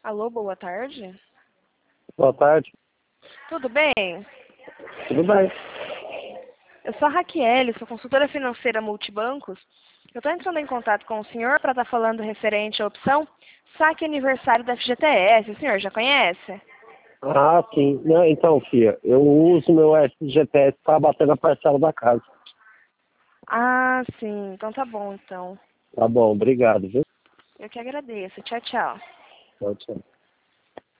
Alô, boa tarde. Boa tarde. Tudo bem? Tudo bem? Eu sou a Raquel, sou consultora financeira multibancos. Eu estou entrando em contato com o senhor para estar falando referente à opção saque aniversário da FGTS. O senhor já conhece? Ah, sim. Não, então, filha, eu uso meu FGTS para bater na parcela da casa. Ah, sim. Então tá bom, então. Tá bom, obrigado, viu? Eu que agradeço. Tchau, tchau. Tchau, tchau.